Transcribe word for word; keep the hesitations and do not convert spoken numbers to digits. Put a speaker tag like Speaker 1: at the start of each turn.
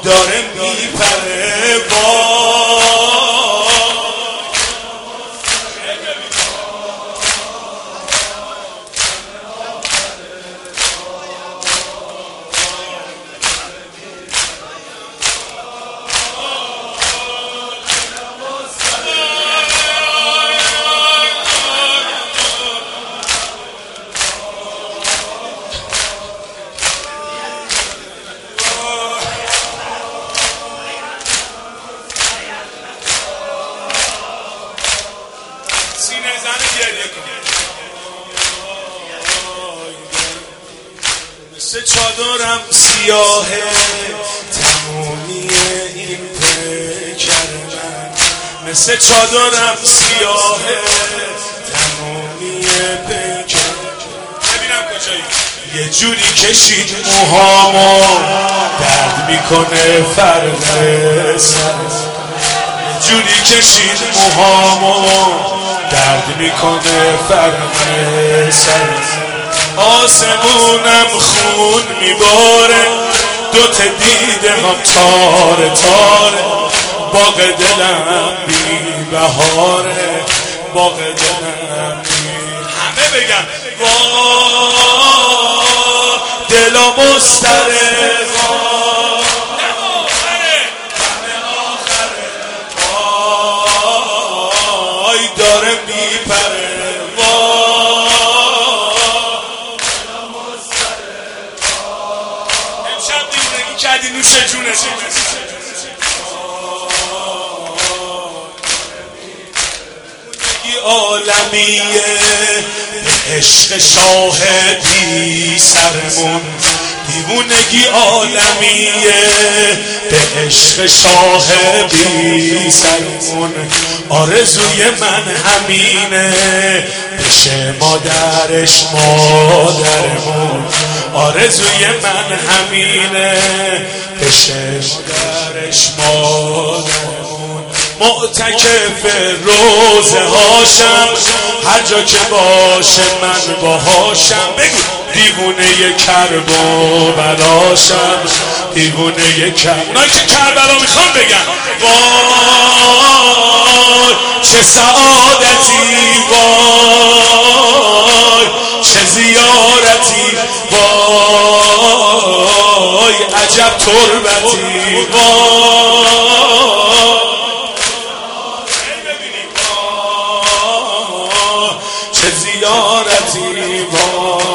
Speaker 1: داره میپره وای مثل چادرم سیاهه تمومی این پیکر من مثل چادرم سیاهه تمومی پیکر ببینم کجایی یه جوری کشید موهامو درد میکنه فرق سر یه جوری کشید موهامو درد میکنه فرق سر آسمونم خون میباره دوت دیده هم تاره تاره باغ دلم بی بهاره باغ دلم بی همه بگن وای دلا مستره وای داره میپره کردی نوش جونش عالمیه به عشق شاهدی سرمون دیوونگی عالمیه به عشق شاهدی سرمون آرزوی من همینه بشه مادرش مادرمون آرزوی من همینه بشه مادرش مادرمون معتکف روزه هاشم هر جا که باشه من باهاشم بگو دیوونه کرب و بلاشم دیوونه کرب اونایی که کربلا میخوام بگن وای چه سعادتی وای چه زیارتی وای عجب تربتی وای چه زیارتی وای